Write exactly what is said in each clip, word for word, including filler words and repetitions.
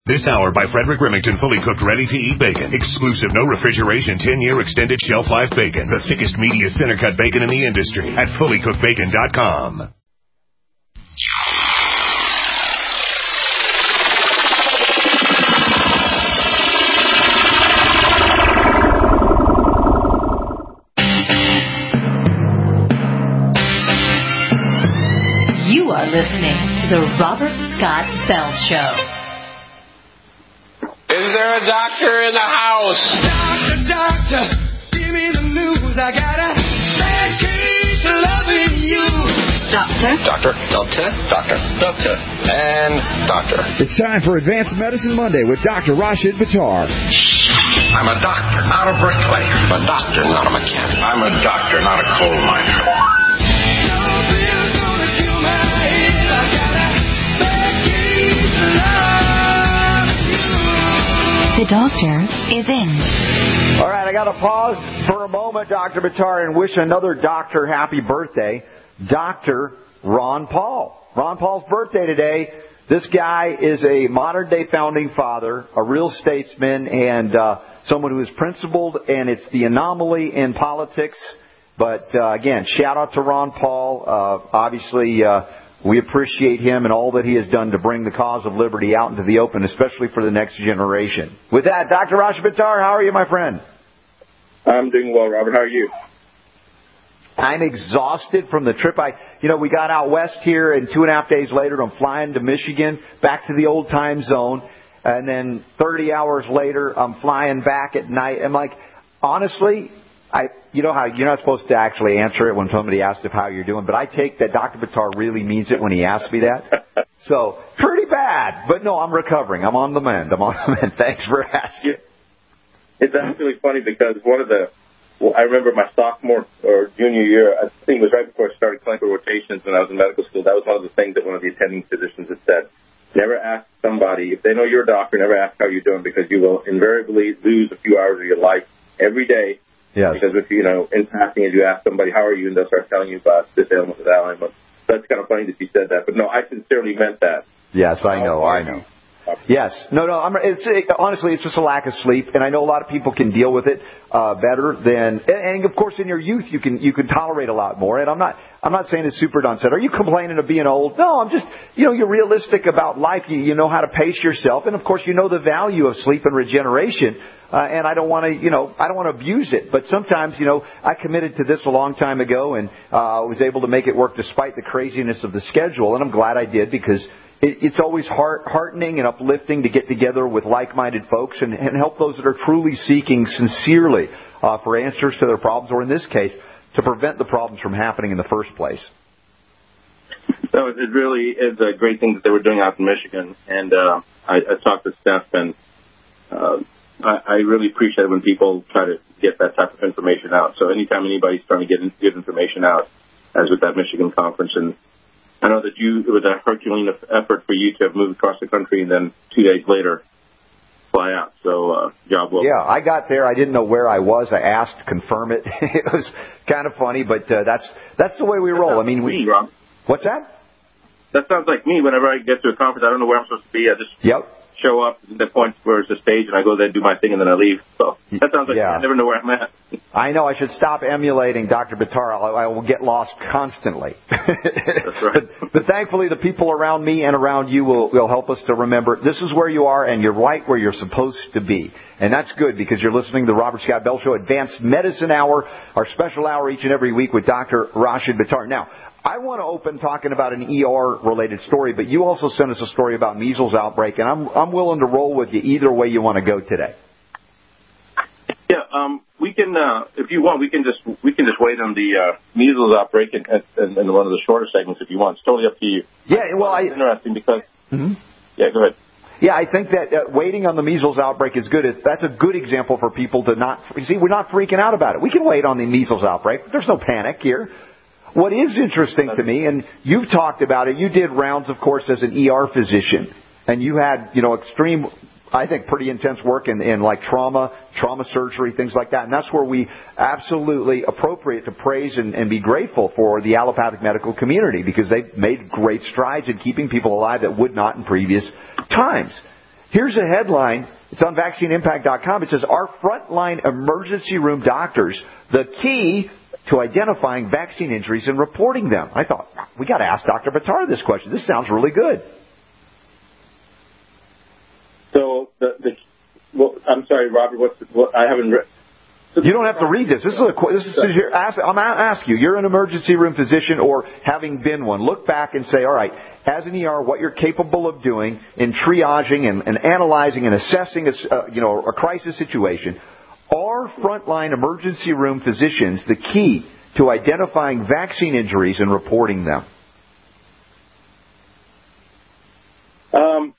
This hour by Frederick Remington, fully cooked, ready-to-eat bacon. Exclusive, no refrigeration, ten-year extended shelf life bacon. The thickest, meatiest, center-cut bacon in the industry at fully cooked bacon dot com. You are listening to the Robert Scott Bell Show. Is there a doctor in the house? Doctor, doctor, give me the news. I got a bad case of loving you. Doctor? Doctor, doctor, doctor, doctor, and doctor. It's time for Advanced Medicine Monday with Doctor Rashid Buttar. I'm a doctor, not a bricklayer. I'm a doctor, not a mechanic. I'm a doctor, not a coal miner. Nothing's gonna kill my head. I got a bad case of loving you. The doctor is in. All right, I got to pause for a moment, Doctor Buttar, and wish another doctor happy birthday, Doctor Ron Paul. Ron Paul's birthday today. This guy is a modern-day founding father, a real statesman, and uh, someone who is principled, and it's the anomaly in politics. But, uh, again, shout out to Ron Paul. Uh, obviously, uh, we appreciate him and all that he has done to bring the cause of liberty out into the open, especially for the next generation. With that, Doctor Rashid Buttar, how are you, my friend? I'm doing well, Robert. How are you? I'm exhausted from the trip. I, you know, we got out west here, and two and a half days later, I'm flying to Michigan, back to the old time zone, and then thirty hours later, I'm flying back at night. I'm like, honestly, I, you know how you're not supposed to actually answer it when somebody asks if how you're doing, but I take that Doctor Buttar really means it when he asks me that. So pretty bad, but no, I'm recovering. I'm on the mend. I'm on the mend. Thanks for asking. It's actually funny because one of the, well, I remember my sophomore or junior year, I think it was right before I started clinical rotations when I was in medical school. That was one of the things that one of the attending physicians had said. Never ask somebody, if they know you're a doctor, never ask how you're doing because you will invariably lose a few hours of your life every day. Yes. Because if, you know, in passing, as you ask somebody, how are you, and they'll start telling you about this ailment or that ailment. That's kind of funny that you said that. But no, I sincerely meant that. Yes, I know, I know. Yes. No, no, I'm, it's, it, honestly, it's just a lack of sleep, and I know a lot of people can deal with it uh, better than, and, and of course in your youth you can you can tolerate a lot more, and I'm not I'm not saying it's super done said. Are you complaining of being old? No, I'm just, you know, you're realistic about life. You, you know how to pace yourself, and of course you know the value of sleep and regeneration, uh, and I don't want to, you know, I don't want to abuse it, but sometimes, you know, I committed to this a long time ago, and uh, was able to make it work despite the craziness of the schedule, and I'm glad I did because it's always heart, heartening and uplifting to get together with like-minded folks and, and help those that are truly seeking sincerely uh, for answers to their problems, or in this case, to prevent the problems from happening in the first place. So it really is a great thing that they were doing out in Michigan, and uh, I, I talked to Steph, and uh, I, I really appreciate it when people try to get that type of information out. So anytime anybody's trying to get good information out, as with that Michigan conference, and I know that you, it was a Herculean effort for you to have moved across the country and then two days later fly out. So, uh, job well. Yeah, I got there. I didn't know where I was. I asked to confirm it. It was kind of funny, but uh, that's that's the way we roll. I mean, we. Me, Rob. What's that? That sounds like me. Whenever I get to a conference, I don't know where I'm supposed to be. I just yep. show up at the point where it's a stage, and I go there and do my thing, and then I leave. So that sounds like yeah. I never know where I'm at. I know I should stop emulating Doctor Buttar. I, I will get lost constantly. That's right. but, but thankfully, the people around me and around you will, will help us to remember this is where you are, and you're right where you're supposed to be. And that's good because you're listening to the Robert Scott Bell Show Advanced Medicine Hour, our special hour each and every week with Doctor Rashid Buttar. Now, I want to open talking about an E R-related story, but you also sent us a story about measles outbreak, and I'm I'm willing to roll with you either way you want to go today. Yeah, um, we can, uh, if you want, we can just we can just wait on the uh, measles outbreak in, in, in one of the shorter segments if you want. It's totally up to you. Yeah, well, I, it's interesting because. Mm-hmm. Yeah, go ahead. Yeah, I think that uh, waiting on the measles outbreak is good. That's a good example for people to not, you see, we're not freaking out about it. We can wait on the measles outbreak. There's no panic here. What is interesting to me, and you've talked about it, you did rounds, of course, as an E R physician, and you had, you know, extreme, I think, pretty intense work in, in like trauma, trauma surgery, things like that. And that's where we absolutely appropriate to praise and, and be grateful for the allopathic medical community because they've made great strides in keeping people alive that would not in previous times. Here's a headline. It's on vaccine impact dot com. It says, "Our frontline emergency room doctors, the key to identifying vaccine injuries and reporting them." I thought, we got to ask Doctor Buttar this question. This sounds really good. So, the, the well, I'm sorry, Robert, what's the, what, I haven't read. You don't have to read this. This is a this is here. Ask, I'm going to ask you. You're an emergency room physician, or having been one. Look back and say, all right, as an E R, what you're capable of doing in triaging and, and analyzing and assessing a uh, you know a crisis situation. Are frontline emergency room physicians the key to identifying vaccine injuries and reporting them? Um.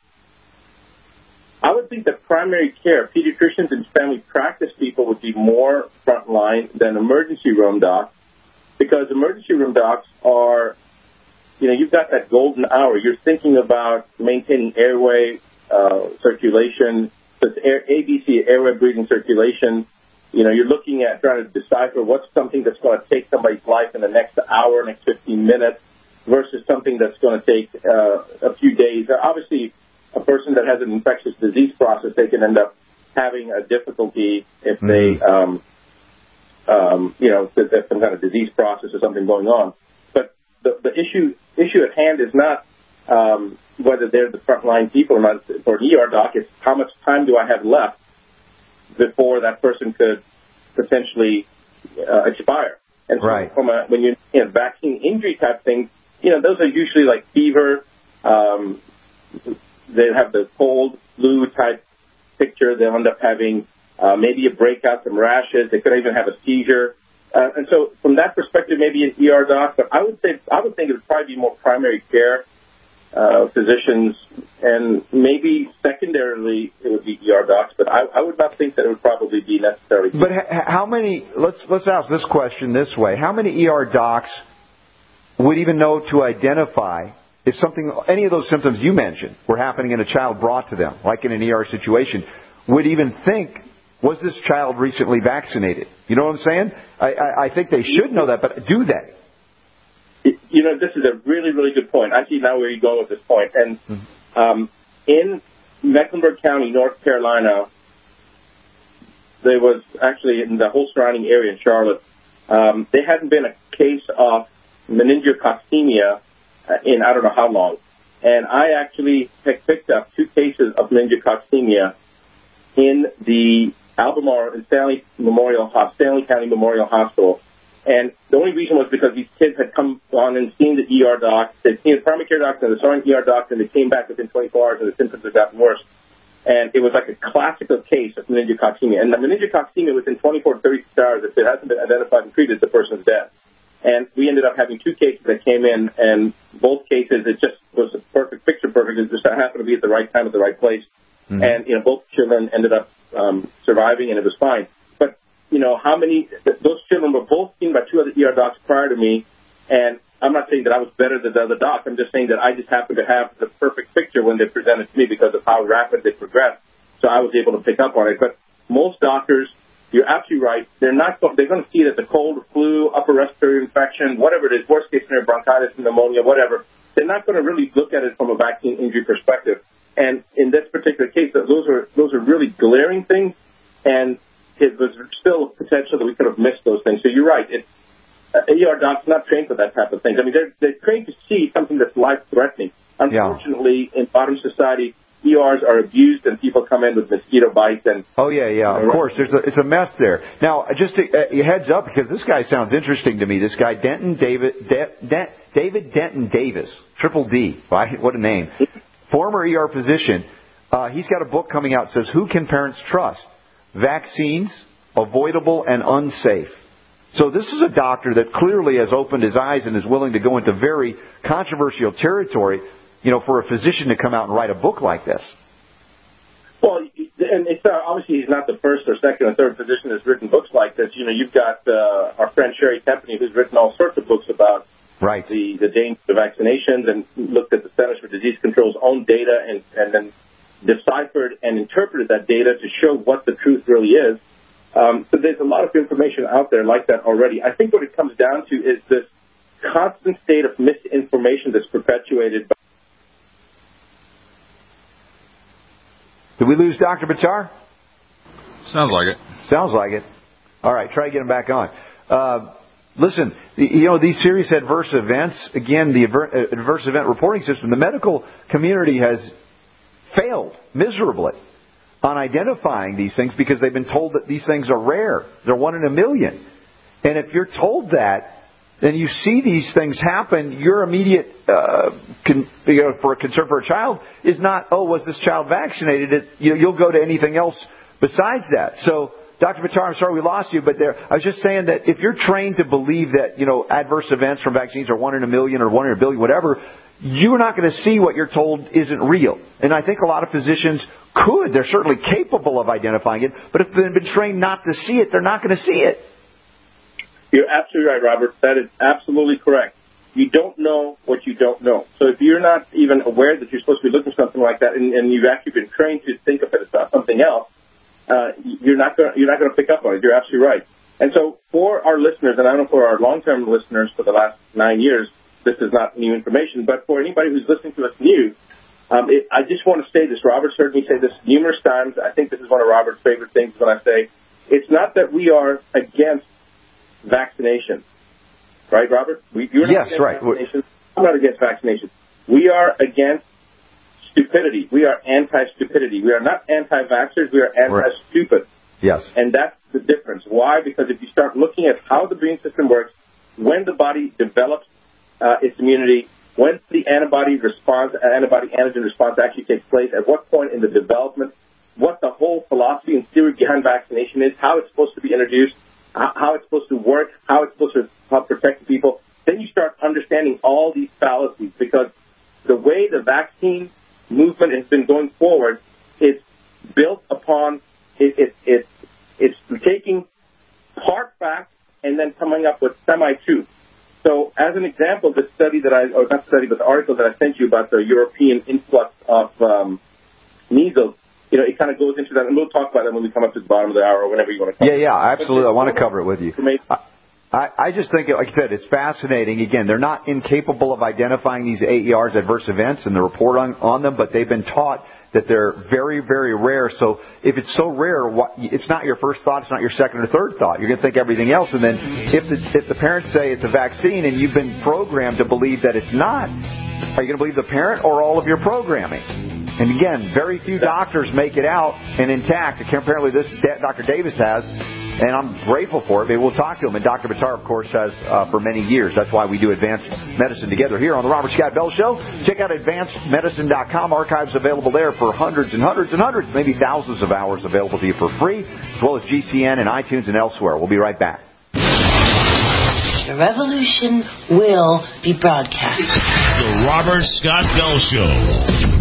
I would think that primary care, pediatricians and family practice people would be more frontline than emergency room docs, because emergency room docs are, you know, you've got that golden hour. You're thinking about maintaining airway uh, circulation, so it's air, A B C, airway breathing circulation. You know, you're looking at trying to decipher what's something that's going to take somebody's life in the next hour, next fifteen minutes, versus something that's going to take uh, a few days. Obviously, a person that has an infectious disease process, they can end up having a difficulty if they, um, um, you know, if there's some kind of disease process or something going on. But the, the issue issue at hand is not um, whether they're the frontline people or not for an E R doc. It's how much time do I have left before that person could potentially uh, expire. And so right. from a, when you're in a vaccine injury type thing, you know, those are usually like fever. Um, they have the cold, flu type picture. They'll end up having uh, maybe a breakout, some rashes. They could even have a seizure. Uh, and so from that perspective, maybe an E R doc, but I would say, I would think it would probably be more primary care uh, physicians, and maybe secondarily it would be E R docs, but I, I would not think that it would probably be necessary. But ha- how many, let's, let's ask this question this way. How many E R docs would even know to identify if something, any of those symptoms you mentioned were happening in a child brought to them, like in an E R situation, would even think, was this child recently vaccinated? You know what I'm saying? I, I, I think they should know that, but do they? You know, this is a really, really good point. I see now where you're going with this point. And um, in Mecklenburg County, North Carolina, there was actually in the whole surrounding area in Charlotte, um, there hadn't been a case of meningococcemia in I don't know how long. And I actually picked up two cases of meningococcemia in the Albemarle and Stanley Memorial, Stanley County Memorial Hospital. And the only reason was because these kids had come on and seen the E R doc, they'd seen the primary care doctor, and they saw an E R doctor, and they came back within twenty-four hours, and the symptoms had gotten worse. And it was like a classical case of meningococcemia. And the meningococcemia, within twenty-four to thirty-six hours, if it hasn't been identified and treated, the person's dead. And we ended up having two cases that came in, and both cases, it just was a perfect, picture perfect. It just happened to be at the right time at the right place. Mm-hmm. And, you know, both children ended up um, surviving, and it was fine. But, you know, how many, those children were both seen by two other E R docs prior to me, and I'm not saying that I was better than the other docs. I'm just saying that I just happened to have the perfect picture when they presented to me because of how rapid they progressed. So I was able to pick up on it. But most doctors, you're absolutely right. They're not. They're going to see that the cold, flu, upper respiratory infection, whatever it is, worst case scenario, bronchitis, pneumonia, whatever. They're not going to really look at it from a vaccine injury perspective. And in this particular case, those are those are really glaring things, and it was still potential that we could have missed those things. So you're right. It's uh, E R docs not trained for that type of thing. I mean, they're they're trained to see something that's life threatening. Unfortunately, yeah. in modern society, E Rs are abused, and people come in with mosquito bites. And oh yeah, yeah, of course. There's a, it's a mess there. Now, just to, uh, heads up, because this guy sounds interesting to me. This guy Denton David De, De, David Denton Davis, Triple D. What a name. Former E R physician. Uh, he's got a book coming out that says, "Who Can Parents Trust? Vaccines, Avoidable and Unsafe." So this is a doctor that clearly has opened his eyes and is willing to go into very controversial territory, you know, for a physician to come out and write a book like this. Well, and it's not, obviously he's not the first or second or third physician that's written books like this. You know, you've got uh, our friend Sherry Tempany, who's written all sorts of books about right. the, the dangers of vaccinations, and looked at the Centers for Disease Control's own data and, and then deciphered and interpreted that data to show what the truth really is. Um, so there's a lot of information out there like that already. I think what it comes down to is this constant state of misinformation that's perpetuated by Did we lose Doctor Buttar? Sounds like it. Sounds like it. All right, try to get him back on. Uh, listen, you know, these serious adverse events, again, the adverse event reporting system, the medical community has failed miserably on identifying these things because they've been told that these things are rare. They're one in a million. And if you're told that, then you see these things happen, your immediate uh, con, you know, for a concern for a child is not, oh, was this child vaccinated? It, you know, you'll go to anything else besides that. So, Doctor Buttar, I'm sorry we lost you, but there, I was just saying that if you're trained to believe that, you know, adverse events from vaccines are one in a million or one in a billion, whatever, you're not going to see what you're told isn't real. And I think a lot of physicians could. They're certainly capable of identifying it, but if they've been trained not to see it, they're not going to see it. You're absolutely right, Robert. That is absolutely correct. You don't know what you don't know. So if you're not even aware that you're supposed to be looking for something like that, and, and you've actually been trained to think of it as something else, uh, you're not going you're not going to pick up on it. You're absolutely right. And so for our listeners, and I know for our long-term listeners for the last nine years, this is not new information, but for anybody who's listening to us new, um, it, I just want to say this. Robert's heard me say this numerous times. I think this is one of Robert's favorite things when I say, it's not that we are against vaccination. Right, Robert? We, you're not yes, against right. vaccinations. I'm not against vaccination. We are against stupidity. We are anti-stupidity. We are not anti-vaxxers. We are anti-stupid. Yes. And that's the difference. Why? Because if you start looking at how the immune system works, when the body develops uh, its immunity, when the antibody response, antibody antigen response actually takes place, at what point in the development, what the whole philosophy and theory behind vaccination is, how it's supposed to be introduced, how it's supposed to work, how it's supposed to help protect people, then you start understanding all these fallacies, because the way the vaccine movement has been going forward, it's built upon, it, it, it, it's taking part facts and then coming up with semi-truth. So as an example, the study that I, or not study, but the article that I sent you about the European influx of um, measles, you know, it kind of goes into that, and we'll talk about that when we come up to the bottom of the hour or whenever you want to cover yeah, it. Yeah, yeah, absolutely. I want to cover it with you. I, I just think, like I said, it's fascinating. Again, they're not incapable of identifying these A E Rs, adverse events, and the report on, on them, but they've been taught that they're very, very rare. So if it's so rare, it's not your first thought, it's not your second or third thought. You're going to think everything else. And then if the, if the parents say it's a vaccine and you've been programmed to believe that it's not, are you going to believe the parent or all of your programming? And again, very few doctors make it out and intact. Apparently this Doctor Davis has, and I'm grateful for it. Maybe we'll talk to him. And Doctor Buttar, of course, has uh, for many years. That's why we do Advanced Medicine together here on the Robert Scott Bell Show. Check out advanced medicine dot com. Archives available there for hundreds and hundreds and hundreds, maybe thousands of hours available to you for free, as well as G C N and iTunes and elsewhere. We'll be right back. The revolution will be broadcast. The Robert Scott Bell Show.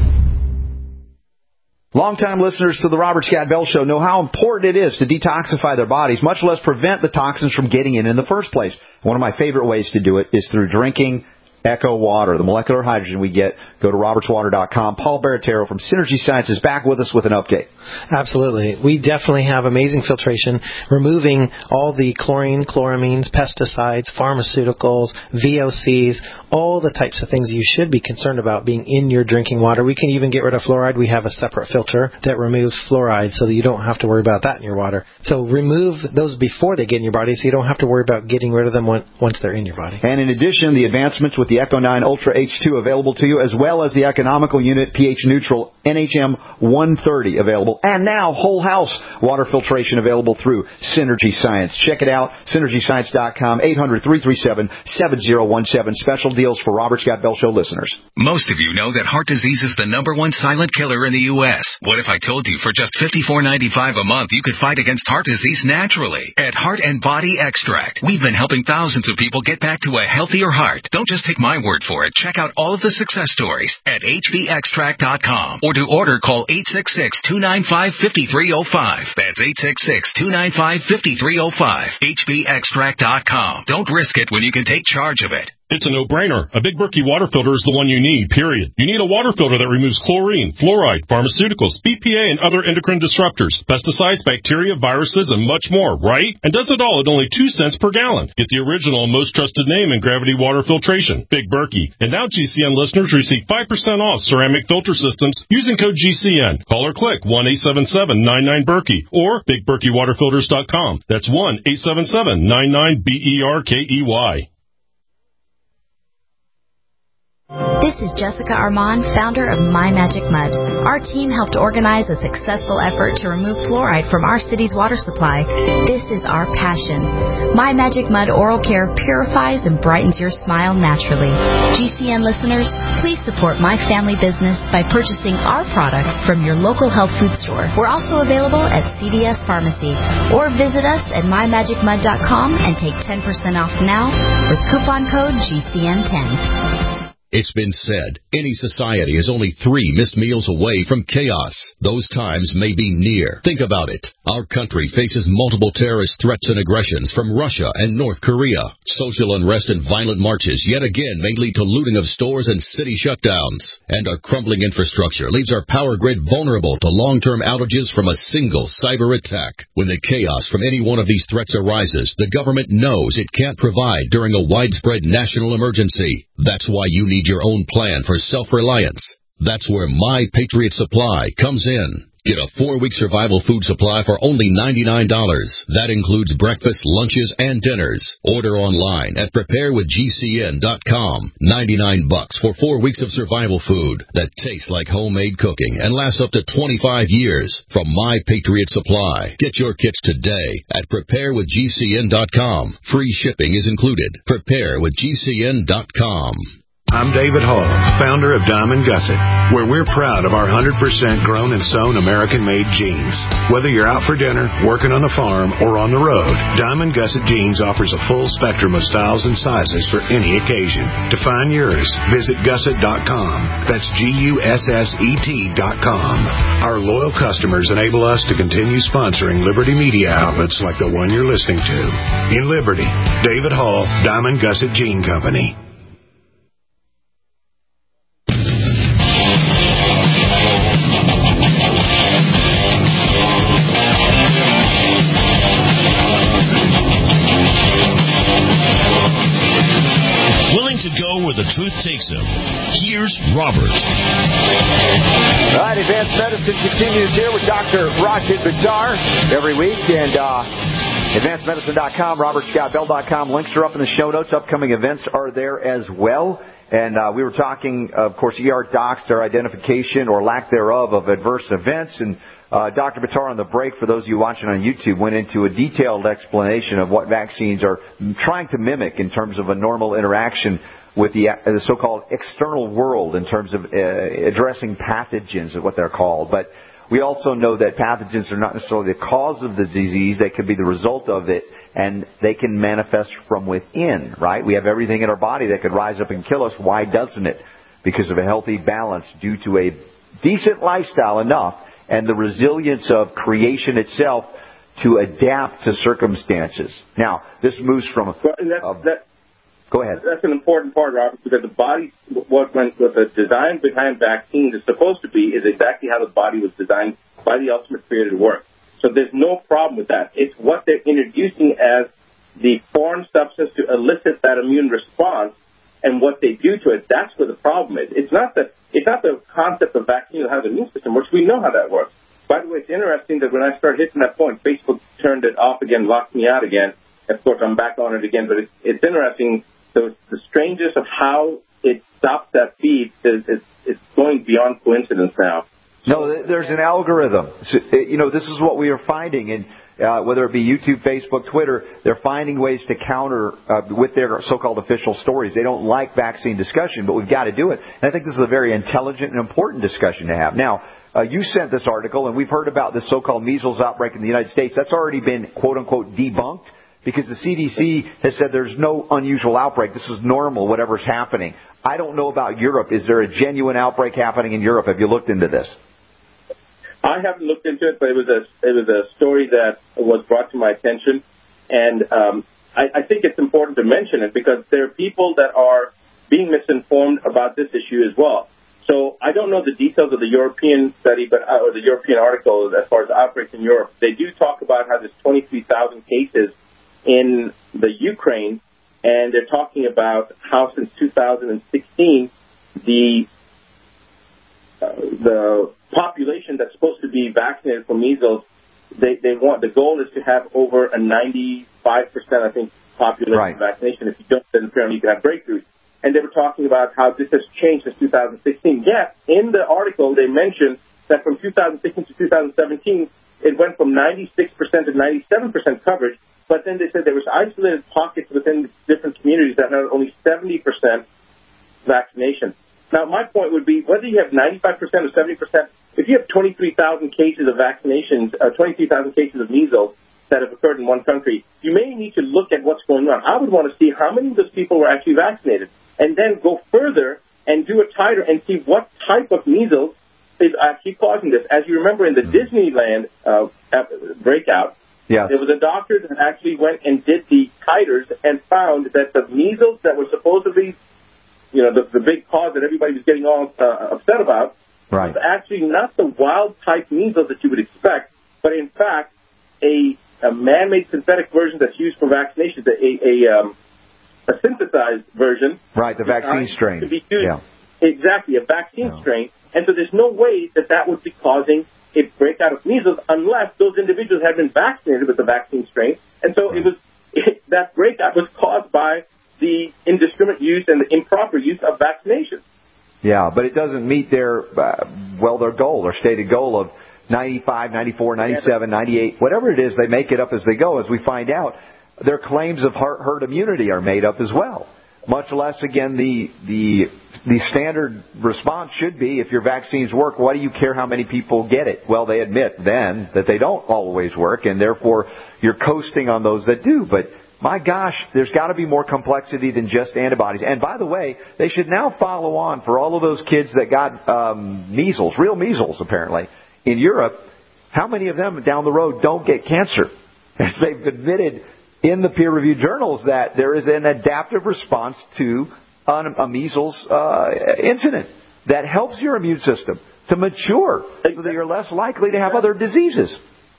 Longtime listeners to the Robert Scott Bell Show know how important it is to detoxify their bodies, much less prevent the toxins from getting in in the first place. One of my favorite ways to do it is through drinking Echo Water, the molecular hydrogen we get. Go to roberts water dot com. Paul Baratero from Synergy Science is back with us with an update. Absolutely. We definitely have amazing filtration, removing all the chlorine, chloramines, pesticides, pharmaceuticals, V O Cs, all the types of things you should be concerned about being in your drinking water. We can even get rid of fluoride. We have a separate filter that removes fluoride so that you don't have to worry about that in your water. So remove those before they get in your body so you don't have to worry about getting rid of them once they're in your body. And in addition, the advancements with the Echo nine Ultra H two available to you, as well as the economical unit pH neutral N H M one thirty available. And now whole house water filtration available through Synergy Science. Check it out, synergy science dot com, eight hundred, three three seven, seven zero one seven. Special deals for Robert Scott Bell Show listeners. Most of you know that heart disease is the number one silent killer in the U S What if I told you for just fifty-four ninety-five a month you could fight against heart disease naturally? At Heart and Body Extract, we've been helping thousands of people get back to a healthier heart. Don't just take my word for it. Check out all of the success stories at h b extract dot com, or to order, call eight six six, two nine five, five three zero five. That's eight six six, two nine five, five three zero five. h b extract dot com. Don't risk it when you can take charge of it. It's a no-brainer. A Big Berkey water filter is the one you need, period. You need a water filter that removes chlorine, fluoride, pharmaceuticals, B P A, and other endocrine disruptors, pesticides, bacteria, viruses, and much more, right? And does it all at only two cents per gallon. Get the original and most trusted name in gravity water filtration, Big Berkey. And now G C N listeners receive five percent off ceramic filter systems using code G C N. Call or click one eight seven seven nine nine Berkey or big berkey water filters dot com. That's one eight seven seven nine nine B E R K E Y. This is Jessica Armand, founder of My Magic Mud. Our team helped organize a successful effort to remove fluoride from our city's water supply. This is our passion. My Magic Mud Oral Care purifies and brightens your smile naturally. G C N listeners, please support my family business by purchasing our products from your local health food store. We're also available at C V S Pharmacy, or visit us at my magic mud dot com and take ten percent off now with coupon code G C N ten. It's been said, any society is only three missed meals away from chaos. Those times may be near. Think about it. Our country faces multiple terrorist threats and aggressions from Russia and North Korea. Social unrest and violent marches yet again may lead to looting of stores and city shutdowns. And our crumbling infrastructure leaves our power grid vulnerable to long-term outages from a single cyber attack. When the chaos from any one of these threats arises, the government knows it can't provide during a widespread national emergency. That's why you need your own plan for self-reliance. That's where My Patriot Supply comes in. Get a four-week survival food supply for only ninety-nine dollars. That includes breakfast, lunches, and dinners. Order online at prepare with G C N dot com. ninety-nine bucks for four weeks of survival food that tastes like homemade cooking and lasts up to twenty-five years from My Patriot Supply. Get your kits today at prepare with G C N dot com. Free shipping is included. prepare with G C N dot com. I'm David Hall, founder of Diamond Gusset, where we're proud of our one hundred percent grown and sewn American-made jeans. Whether you're out for dinner, working on a farm, or on the road, Diamond Gusset Jeans offers a full spectrum of styles and sizes for any occasion. To find yours, visit gusset dot com. That's G U S S E T dot com. Our loyal customers enable us to continue sponsoring Liberty media outlets like the one you're listening to. In Liberty, David Hall, Diamond Gusset Jean Company. To go where the truth takes him. Here's Robert. All right, Advanced Medicine continues here with Doctor Rashid Buttar every week, and uh, advanced medicine dot com, robert scott bell dot com. Links are up in the show notes. Upcoming events are there as well. And uh, we were talking, of course, E R docs, their identification or lack thereof of adverse events. And uh, Doctor Buttar on the break, for those of you watching on YouTube, went into a detailed explanation of what vaccines are trying to mimic in terms of a normal interaction with the, uh, the so-called external world in terms of uh, addressing pathogens, is what they're called. But we also know that pathogens are not necessarily the cause of the disease. They could be the result of it, and they can manifest from within, right? We have everything in our body that could rise up and kill us. Why doesn't it? Because of a healthy balance due to a decent lifestyle enough and the resilience of creation itself to adapt to circumstances. Now, this moves from... Well, that's, uh, that, go ahead. That's an important part, Robert, because the body, what, went, what the design behind vaccines is supposed to be is exactly how the body was designed by the ultimate creator to work. So there's no problem with that. It's what they're introducing as the foreign substance to elicit that immune response and what they do to it. That's where the problem is. It's not the, it's not the concept of vaccine or how the immune system works. We know how that works. By the way, it's interesting that when I started hitting that point, Facebook turned it off again, locked me out again. Of course, I'm back on it again, but it's, it's interesting. So the strangeness of how it stops that feed is, is, is going beyond coincidence now. No, there's an algorithm. So, you know, this is what we are finding, and uh, whether it be YouTube, Facebook, Twitter, they're finding ways to counter uh, with their so-called official stories. They don't like vaccine discussion, but we've got to do it. And I think this is a very intelligent and important discussion to have. Now, uh, you sent this article, and we've heard about this so-called measles outbreak in the United States. That's already been, quote-unquote, debunked, because the C D C has said there's no unusual outbreak. This is normal, whatever's happening. I don't know about Europe. Is there a genuine outbreak happening in Europe? Have you looked into this? I haven't looked into it, but it was a it was a story that was brought to my attention, and um, I, I think it's important to mention it because there are people that are being misinformed about this issue as well. So I don't know the details of the European study, but uh, or the European article as far as outbreaks in Europe. They do talk about how there's twenty-three thousand cases in the Ukraine, and they're talking about how since two thousand sixteen the uh, the population that's supposed to be vaccinated for measles, they they want the goal is to have over a ninety-five percent I think population right. vaccination. If you don't, then apparently you can have breakthroughs. And they were talking about how this has changed since two thousand sixteen. Yet, in the article, they mentioned that from two thousand sixteen to two thousand seventeen, it went from ninety-six percent to ninety-seven percent coverage. But then they said there was isolated pockets within different communities that had only seventy percent vaccination. Now, my point would be, whether you have ninety-five percent or seventy percent, if you have twenty-three thousand cases of vaccinations, uh, twenty-three thousand cases of measles that have occurred in one country, you may need to look at what's going on. I would want to see how many of those people were actually vaccinated, and then go further and do a titer and see what type of measles is actually causing this. As you remember in the Disneyland uh, breakout, yes. there was a doctor that actually went and did the titers and found that the measles that were supposedly, you know, the, the big cause that everybody was getting all uh, upset about, right. was actually not the wild-type measles that you would expect, but in fact a, a man-made synthetic version that's used for vaccinations, a, a um, a synthesized version. Right, the vaccine strain. To be used, yeah. Exactly, a vaccine yeah. strain. And so there's no way that that would be causing a breakout of measles unless those individuals had been vaccinated with the vaccine strain. And so it was it, that breakout was caused by the indiscriminate use and the improper use of vaccinations. Yeah, but it doesn't meet their, uh, well, their goal, their stated goal of ninety-five, ninety-four, ninety-seven, ninety-eight, whatever it is, they make it up as they go. As we find out, their claims of herd immunity are made up as well. Much less, again, the the the standard response should be, if your vaccines work, why do you care how many people get it? Well, they admit then that they don't always work, and therefore you're coasting on those that do. But my gosh, there's got to be more complexity than just antibodies. And by the way, they should now follow on for all of those kids that got um, measles, real measles apparently, in Europe. How many of them down the road don't get cancer? As they've admitted in the peer-reviewed journals that there is an adaptive response to a measles uh, incident that helps your immune system to mature so that you're less likely to have other diseases.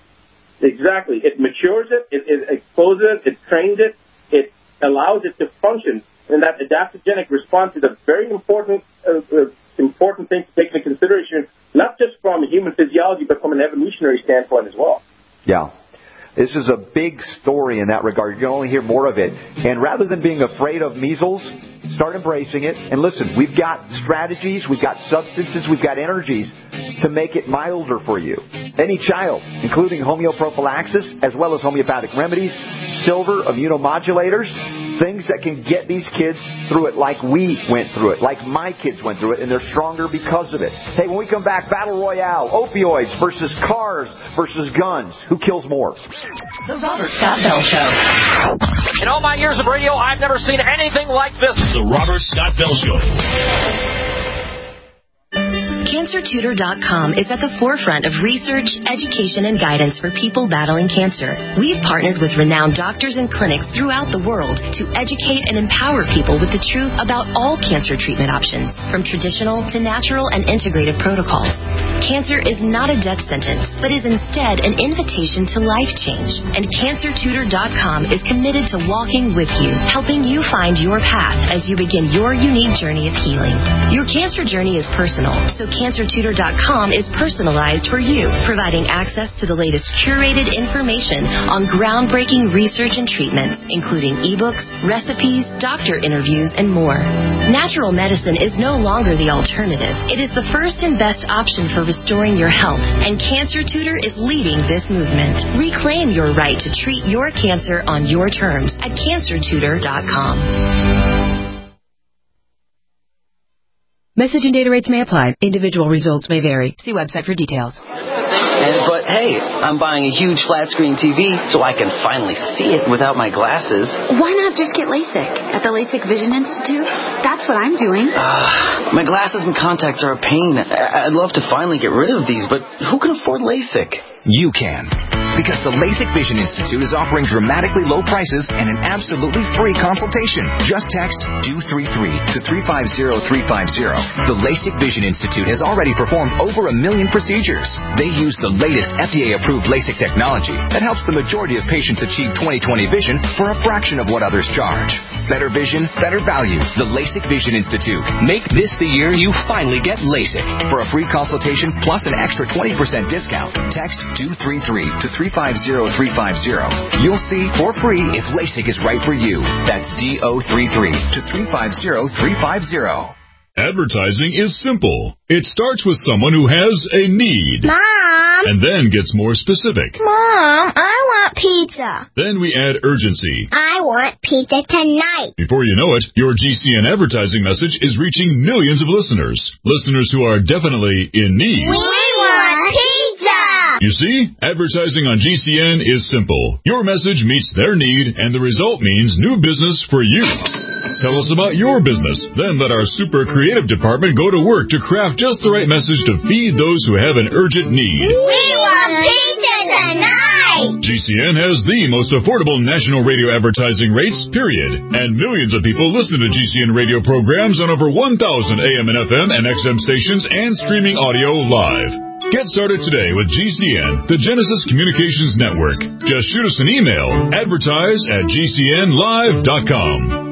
Exactly. It matures it, it, it exposes it, it trains it, it allows it to function. And that adaptogenic response is a very important uh, uh, important thing to take into consideration, not just from a human physiology, but from an evolutionary standpoint as well. Yeah. This is a big story in that regard. You can only hear more of it. And rather than being afraid of measles, start embracing it. And listen, we've got strategies, we've got substances, we've got energies to make it milder for you. Any child, including homeoprophylaxis, as well as homeopathic remedies, silver, immunomodulators, things that can get these kids through it like we went through it, like my kids went through it, and they're stronger because of it. Hey, when we come back, Battle Royale, opioids versus cars versus guns. Who kills more? The Robert Scott Bell Show. In all my years of radio, I've never seen anything like this. The Robert Scott Bell Show. Cancer Tutor dot com is at the forefront of research, education, and guidance for people battling cancer. We've partnered with renowned doctors and clinics throughout the world to educate and empower people with the truth about all cancer treatment options, from traditional to natural and integrative protocols. Cancer is not a death sentence, but is instead an invitation to life change. And Cancer Tutor dot com is committed to walking with you, helping you find your path as you begin your unique journey of healing. Your cancer journey is personal, so Cancer Tutor dot com is personalized for you, providing access to the latest curated information on groundbreaking research and treatments, including ebooks, recipes, doctor interviews, and more. Natural medicine is no longer the alternative. It is the first and best option for restoring your health, and Cancer Tutor is leading this movement. Reclaim your right to treat your cancer on your terms at Cancer Tutor dot com. Message and data rates may apply. Individual results may vary. See website for details. And, but hey, I'm buying a huge flat screen T V so I can finally see it without my glasses. Why not just get LASIK at the LASIK Vision Institute? That's what I'm doing. Uh, my glasses and contacts are a pain. I'd love to finally get rid of these, but who can afford LASIK? You can. Because the LASIK Vision Institute is offering dramatically low prices and an absolutely free consultation. Just text two three three to three five zero three five zero. The LASIK Vision Institute has already performed over a million procedures. They use the latest F D A-approved LASIK technology that helps the majority of patients achieve twenty twenty vision for a fraction of what others charge. Better vision, better value. The LASIK Vision Institute. Make this the year you finally get LASIK. For a free consultation plus an extra twenty percent discount, text two three three to three five zero three five zero. You'll see for free if LASIK is right for you. That's D O three three to three five zero three five zero. Advertising is simple. It starts with someone who has a need. Mom! And then gets more specific. Mom, I want pizza. Then we add urgency. I want pizza tonight. Before you know it, your G C N advertising message is reaching millions of listeners. Listeners who are definitely in need. We want pizza! You see, advertising on G C N is simple. Your message meets their need, and the result means new business for you. Tell us about your business. Then let our super creative department go to work to craft just the right message to feed those who have an urgent need. We want pizza tonight! G C N has the most affordable national radio advertising rates, period. And millions of people listen to G C N radio programs on over one thousand A M and F M and X M stations and streaming audio live. Get started today with G C N, the Genesis Communications Network. Just shoot us an email, advertise at G C N live dot com.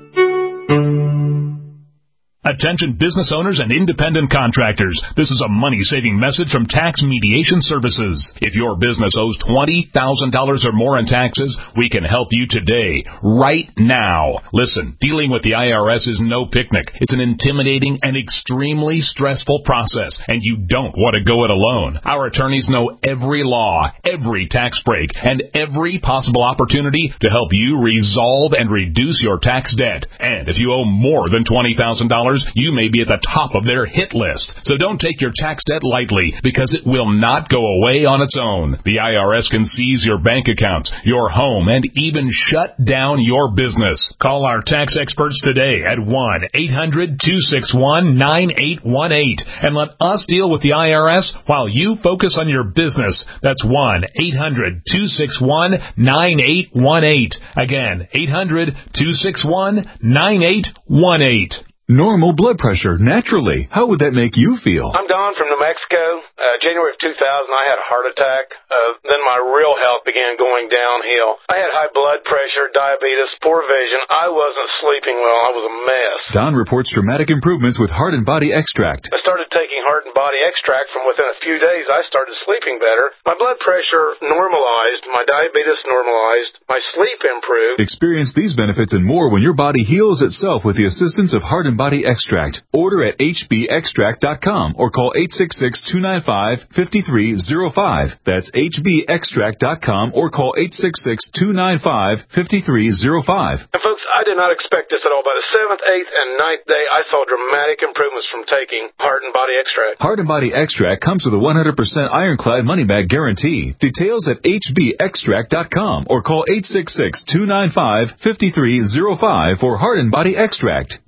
Attention business owners and independent contractors. This is a money-saving message from Tax Mediation Services. If your business owes twenty thousand dollars or more in taxes, we can help you today, right now. Listen, dealing with the I R S is no picnic. It's an intimidating and extremely stressful process, and you don't want to go it alone. Our attorneys know every law, every tax break, and every possible opportunity to help you resolve and reduce your tax debt. And if you owe more than twenty thousand dollars, you may be at the top of their hit list. So don't take your tax debt lightly, because it will not go away on its own. The I R S can seize your bank accounts, your home, and even shut down your business. Call our tax experts today at one eight hundred two six one nine eight one eight and let us deal with the I R S while you focus on your business. That's one eight hundred two six one nine eight one eight. Again, eight hundred two six one nine eight one eight. Normal blood pressure, naturally. How would that make you feel? I'm Don from New Mexico. Uh, January of two thousand, I had a heart attack. Uh, then my real health began going downhill. I had high blood pressure, diabetes, poor vision. I wasn't sleeping well. I was a mess. Don reports dramatic improvements with Heart and Body Extract. I started taking Heart and Body Extract. From within a few days, I started sleeping better. My blood pressure normalized. My diabetes normalized. My sleep improved. Experience these benefits and more when your body heals itself with the assistance of Heart and Body Extract. Order at H B extract dot com or call eight six six two nine five five three zero five. That's H B extract dot com or call eight six six two nine five five three zero five. And folks, I did not expect this at all. By the seventh, eighth, and ninth day, I saw dramatic improvements from taking Heart and Body Extract. Heart and Body Extract comes with a one hundred percent ironclad money-back guarantee. Details at H B extract dot com or call eight six six two nine five five three zero five for Heart and Body Extract.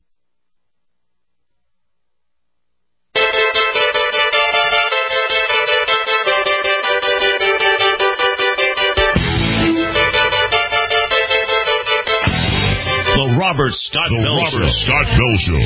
The Robert Scott The Bell Robert Show. Scott Bell Show.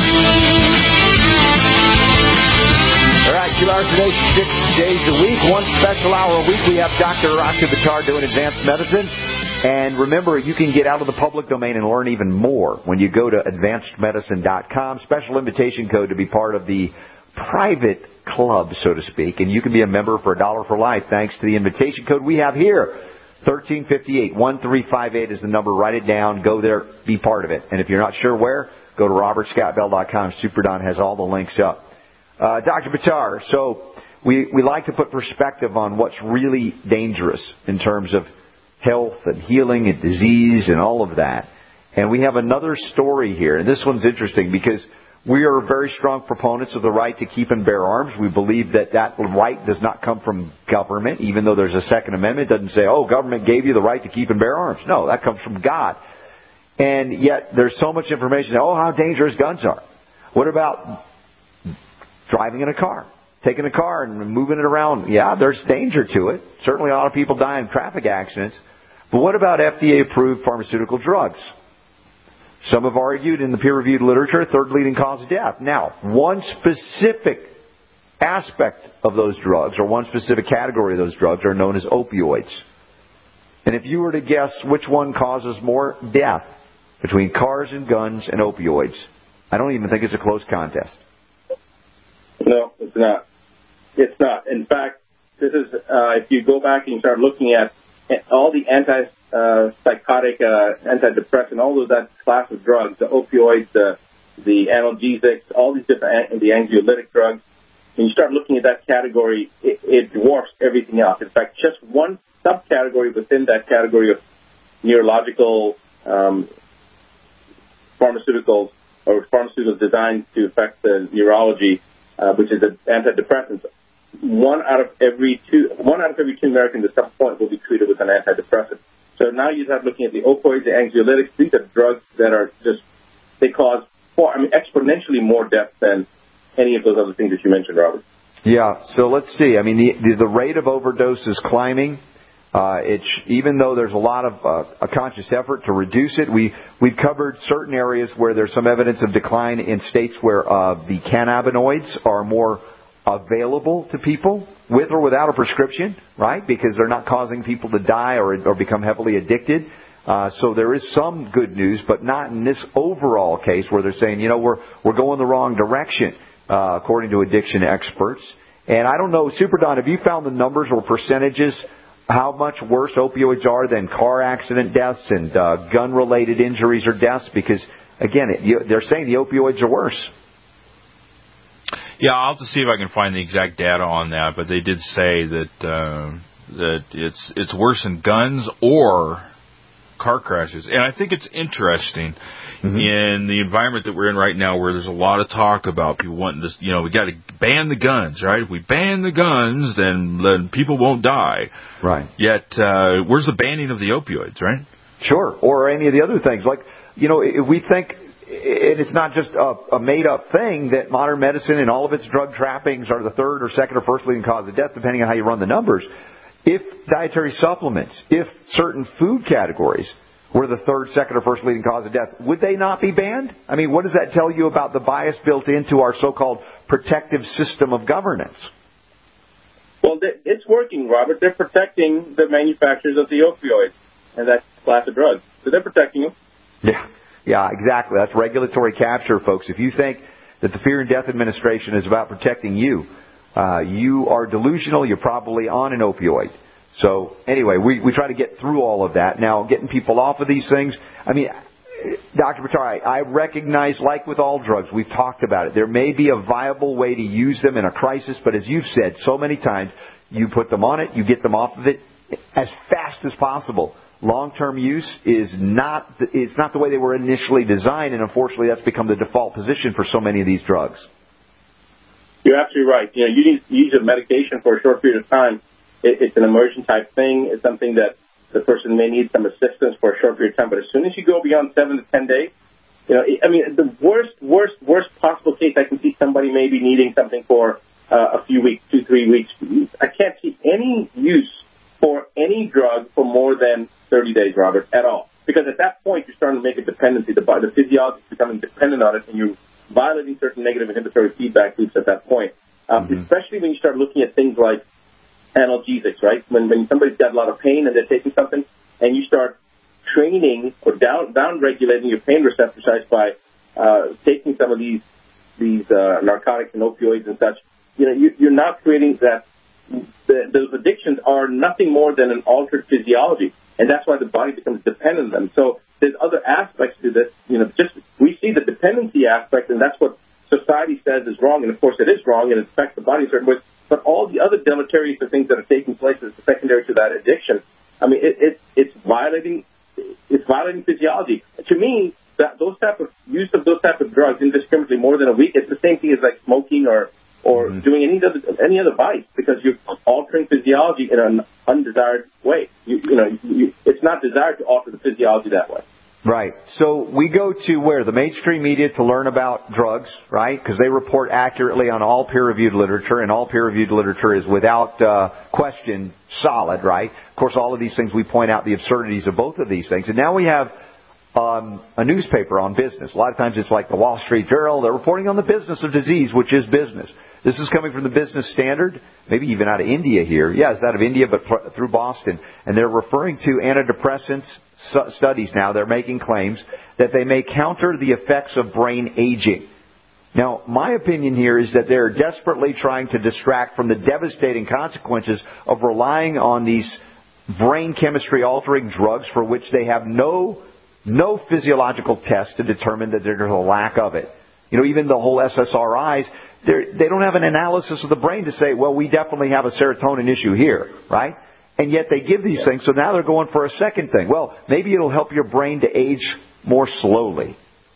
All right, two hours a day, six days a week, one special hour a week. We have Doctor Rocky Batar doing advanced medicine. And remember, you can get out of the public domain and learn even more when you go to advanced medicine dot com. Special invitation code to be part of the private club, so to speak. And you can be a member for a dollar for life thanks to the invitation code we have here. thirteen fifty-eight, thirteen fifty-eight is the number. Write it down. Go there. Be part of it. And if you're not sure where, go to robert scott bell dot com. Superdon has all the links up. Uh, Doctor Batar, so we, we like to put perspective on what's really dangerous in terms of health and healing and disease and all of that. And we have another story here. And this one's interesting because we are very strong proponents of the right to keep and bear arms. We believe that that right does not come from government, even though there's a Second Amendment. It doesn't say, oh, government gave you the right to keep and bear arms. No, that comes from God. And yet there's so much information. Oh, how dangerous guns are. What about driving in a car? taking a car and moving it around. Yeah, there's danger to it. Certainly a lot of people die in traffic accidents. But what about F D A-approved pharmaceutical drugs? Some have argued in the peer-reviewed literature, third leading cause of death. Now, one specific aspect of those drugs, or one specific category of those drugs, are known as opioids. And if you were to guess which one causes more death between cars and guns and opioids, I don't even think it's a close contest. No, it's not. It's not. In fact, this is uh, if you go back and you start looking at all the anti-psychotic, uh, antidepressant, all of that class of drugs, the opioids, the, the analgesics, all these different, the anxiolytic drugs, when you start looking at that category, it, it dwarfs everything else. In fact, just one subcategory within that category of neurological um, pharmaceuticals, or pharmaceuticals designed to affect the neurology, uh, which is the antidepressants. One out of every two, one out of every two Americans at some point will be treated with an antidepressant. So now you start looking at the opioids, the anxiolytics. These are drugs that are just, they cause, far, I mean, exponentially more death than any of those other things that you mentioned, Robert. Yeah. So let's see. I mean, the the rate of overdose is climbing. Uh, it's even though there's a lot of uh, a conscious effort to reduce it. We we've covered certain areas where there's some evidence of decline in states where uh, the cannabinoids are more available to people with or without a prescription, right? Because they're not causing people to die or or become heavily addicted. Uh, so there is some good news, but not in this overall case where they're saying, you know, we're we're going the wrong direction, uh, according to addiction experts. And I don't know, Super Don, have you found the numbers or percentages how much worse opioids are than car accident deaths and uh, gun-related injuries or deaths? Because, again, it, you, they're saying the opioids are worse. Yeah, I'll have to see if I can find the exact data on that, but they did say that uh, that it's it's worse than guns or car crashes. And I think it's interesting mm-hmm. in the environment that we're in right now, where there's a lot of talk about people wanting to, you know, we got to ban the guns, right? If we ban the guns, then, then people won't die. Right. Yet, uh, where's the banning of the opioids, right? Sure. Or any of the other things. Like, you know, if we think, and it's not just a, a made-up thing, that modern medicine and all of its drug trappings are the third or second or first leading cause of death, depending on how you run the numbers. If dietary supplements, if certain food categories were the third, second, or first leading cause of death, would they not be banned? I mean, what does that tell you about the bias built into our so-called protective system of governance? Well, it's working, Robert. They're protecting the manufacturers of the opioids and that class of drugs. So they're protecting them. Yeah, yeah, exactly. That's regulatory capture, folks. If you think that the Fear and Death Administration is about protecting you, uh, you are delusional. You're probably on an opioid. So anyway, we, we try to get through all of that. Now, getting people off of these things, I mean, Doctor Buttar, I recognize, like with all drugs, we've talked about it, there may be a viable way to use them in a crisis, but as you've said so many times, you put them on it, you get them off of it as fast as possible. Long-term use is not, it's not the way they were initially designed, and unfortunately that's become the default position for so many of these drugs. You're absolutely right. You know, you need to use a medication for a short period of time. It, it's an emergent type thing. It's something that the person may need some assistance for a short period of time. But as soon as you go beyond seven to ten days, you know, I mean, the worst, worst, worst possible case, I can see somebody maybe needing something for uh, a few weeks, two, three weeks. I can't see any use for any drug for more than thirty days, Robert, at all. Because at that point, you're starting to make a dependency. The, the physiology is becoming dependent on it, and you're violating certain negative inhibitory feedback loops at that point. Um, mm-hmm. Especially when you start looking at things like analgesics, right? When when somebody's got a lot of pain and they're taking something, and you start training or down down regulating your pain receptor sites by uh, taking some of these these uh, narcotics and opioids and such, you know, you, you're not creating that. The, those addictions are nothing more than an altered physiology, and that's why the body becomes dependent on them. So there's other aspects to this. You know, just we see the dependency aspect, and that's what society says is wrong, and of course it is wrong, and it affects the body in certain ways. But all the other deleterious things that are taking place as secondary to that addiction, I mean, it, it, it's violating it's violating physiology. To me, that those type of use of those type of drugs indiscriminately more than a week, it's the same thing as like smoking or or mm-hmm. doing any other any other vice, because you're altering physiology in an undesired way. You, you know, you, it's not desired to alter the physiology that way. Right. So we go to where? The mainstream media to learn about drugs, right? Because they report accurately on all peer-reviewed literature, and all peer-reviewed literature is without uh, question solid, right? Of course, all of these things, we point out the absurdities of both of these things. And now we have um, a newspaper on business. A lot of times it's like the Wall Street Journal. They're reporting on the business of disease, which is business. This is coming from the Business Standard, maybe even out of India here. Yeah, it's out of India, but pr- through Boston. And they're referring to antidepressants su- studies now. They're making claims that they may counter the effects of brain aging. Now, my opinion here is that they're desperately trying to distract from the devastating consequences of relying on these brain chemistry altering drugs for which they have no, no physiological test to determine that there's a lack of it. You know, even the whole S S R Is, they don't have an analysis of the brain to say, well, we definitely have a serotonin issue here, right? And yet they give these things, so now they're going for a second thing. Well, maybe it'll help your brain to age more slowly.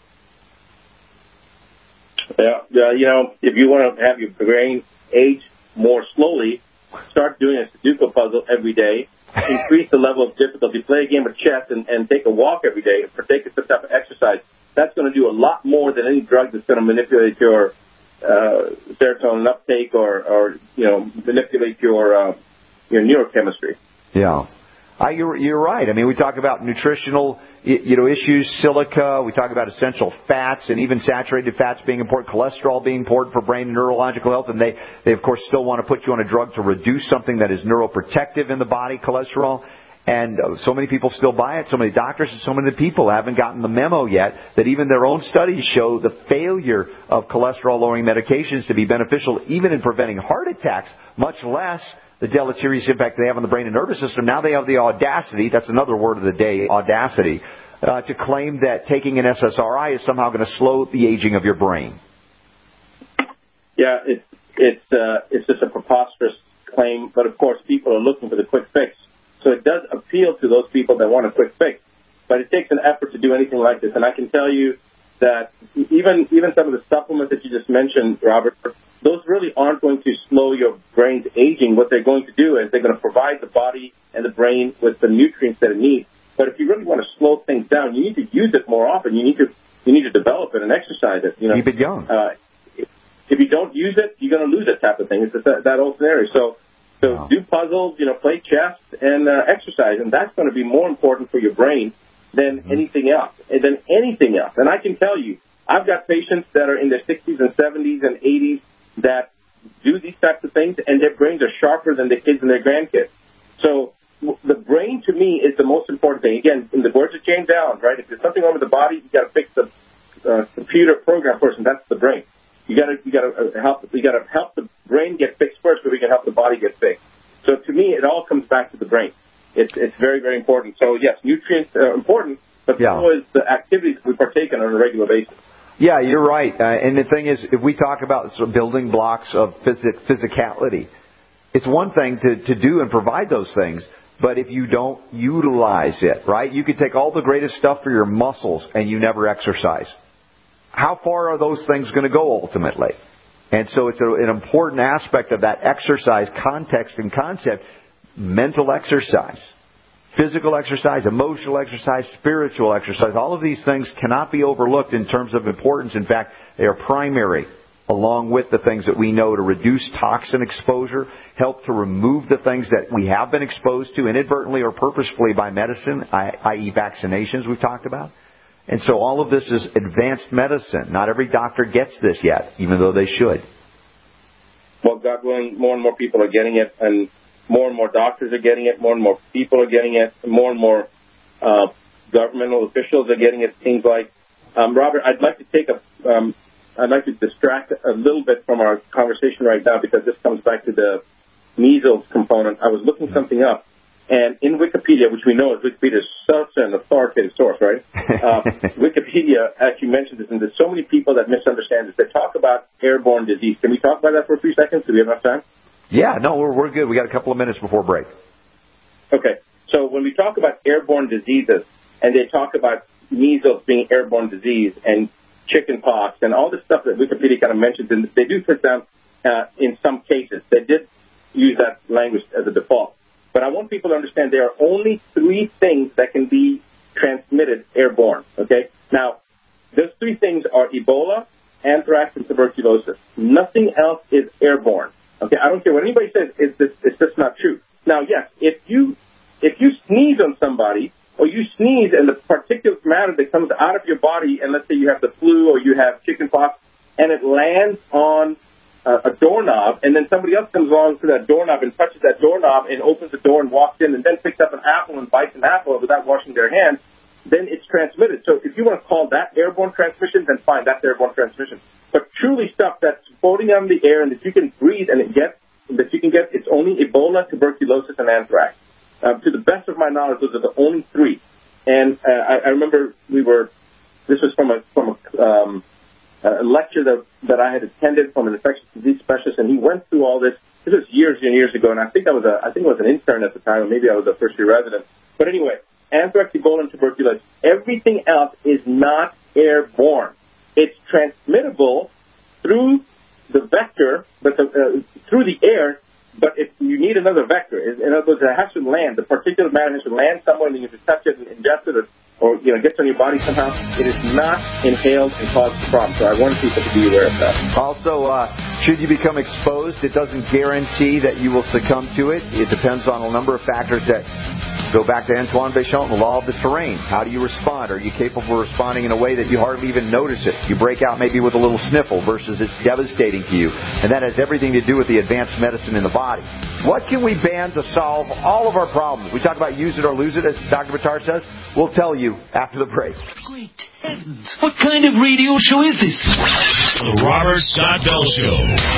Yeah, uh, you know, if you want to have your brain age more slowly, start doing a Sudoku puzzle every day, increase the level of difficulty, play a game of chess, and, and take a walk every day, partake of some type of exercise. That's going to do a lot more than any drug that's going to manipulate your uh, serotonin uptake or, or, you know, manipulate your uh, your neurochemistry. Yeah. I, you're, you're right. I mean, we talk about nutritional, you know, issues, silica. We talk about essential fats and even saturated fats being important, cholesterol being important for brain and neurological health. And they, they of course, still want to put you on a drug to reduce something that is neuroprotective in the body, cholesterol. And uh, so many people still buy it. So many doctors and so many people haven't gotten the memo yet that even their own studies show the failure of cholesterol-lowering medications to be beneficial even in preventing heart attacks, much less the deleterious impact they have on the brain and nervous system. Now they have the audacity, that's another word of the day, audacity, uh, to claim that taking an S S R I is somehow going to slow the aging of your brain. Yeah, it's it's uh, it's just a preposterous claim, but of course people are looking for the quick fix. So it does appeal to those people that want a quick fix. But it takes an effort to do anything like this. And I can tell you that even even some of the supplements that you just mentioned, Robert, those really aren't going to slow your brain's aging. What they're going to do is they're going to provide the body and the brain with the nutrients that it needs. But if you really want to slow things down, you need to use it more often. You need to you need to develop it and exercise it. You know, keep it young. Uh, if, if you don't use it, you're going to lose it type of thing. It's just that, that old scenario. So so wow. do puzzles, you know, play chess and uh, exercise, and that's going to be more important for your brain than mm-hmm. anything else. And than anything else. And I can tell you, I've got patients that are in their sixties and seventies and eighties that do these types of things, and their brains are sharper than their kids and their grandkids. So the brain, to me, is the most important thing. Again, in the words of James Allen, right? If there's something wrong with the body, you got to fix the uh, computer program first, and that's the brain. You got to you got to help you got to help the brain get fixed first, so we can help the body get fixed. So to me, it all comes back to the brain. It's it's very very important. So yes, nutrients are important, but yeah. so is the activities we partake in on a regular basis. Yeah, you're right. Uh, and the thing is, if we talk about sort of building blocks of physic, physicality, it's one thing to, to do and provide those things, but if you don't utilize it, right? You could take all the greatest stuff for your muscles and you never exercise. How far are those things going to go ultimately? And so it's a, an important aspect of that exercise context and concept, mental exercise. Physical exercise, emotional exercise, spiritual exercise, all of these things cannot be overlooked in terms of importance. In fact, they are primary, along with the things that we know to reduce toxin exposure, help to remove the things that we have been exposed to inadvertently or purposefully by medicine, that is vaccinations we've talked about. And so all of this is advanced medicine. Not every doctor gets this yet, even though they should. Well, God willing, more and more people are getting it, and more and more doctors are getting it, more and more people are getting it, more and more uh, governmental officials are getting it, it seems like. Um, Robert, I'd like to take a, um, I'd like to distract a little bit from our conversation right now because this comes back to the measles component. I was looking something up, and in Wikipedia, which we know is Wikipedia is such an authoritative source, right? Uh, Wikipedia actually mentions this, and there's so many people that misunderstand this. They talk about airborne disease. Can we talk about that for a few seconds? Do we have enough time? Yeah, no, we're we're good. We got a couple of minutes before break. Okay, so when we talk about airborne diseases, and they talk about measles being airborne disease, and chicken pox, and all this stuff that Wikipedia kind of mentions, and they do put down uh, in some cases. They did use that language as a default. But I want people to understand there are only three things that can be transmitted airborne, okay? Now, those three things are Ebola, anthrax, and tuberculosis. Nothing else is airborne, okay? I don't care what anybody says, it's just, it's just not true. Now, yes, if you if you sneeze on somebody, or you sneeze and the particulate matter that comes out of your body, and let's say you have the flu or you have chickenpox, and it lands on a, a doorknob, and then somebody else comes along to that doorknob and touches that doorknob and opens the door and walks in and then picks up an apple and bites an apple without washing their hands, then it's transmitted. So if you want to call that airborne transmission, then fine, that's airborne transmission. But truly stuff that's floating out in the air and that you can breathe and it gets, that you can get, it's only Ebola, tuberculosis, and anthrax. Uh, to the best of my knowledge, those are the only three. And uh, I, I remember we were, this was from a from a, um, a lecture that that I had attended from an infectious disease specialist, and he went through all this. This was years and years ago, and I think I was a I think I was an intern at the time, or maybe I was a first year resident. But anyway, anthrax, Ebola, and tuberculosis. Everything else is not airborne. It's transmittable through the vector, but the, uh, through the air. But if you need another vector, in other words, it has to land. The particulate matter has to land somewhere, and you have to touch it and ingest it, or, or you know, gets on your body somehow. It is not inhaled and causes the problem. So I want people to be aware of that. Also, uh, should you become exposed, it doesn't guarantee that you will succumb to it. It depends on a number of factors that go back to Antoine Béchamp and the law of the terrain. How do you respond? Are you capable of responding in a way that you hardly even notice it? You break out maybe with a little sniffle versus it's devastating to you. And that has everything to do with the advanced medicine in the body. What can we ban to solve all of our problems? We talk about use it or lose it, as Doctor Buttar says. We'll tell you after the break. Great heavens. What kind of radio show is this? The Robert Scott Bell Show.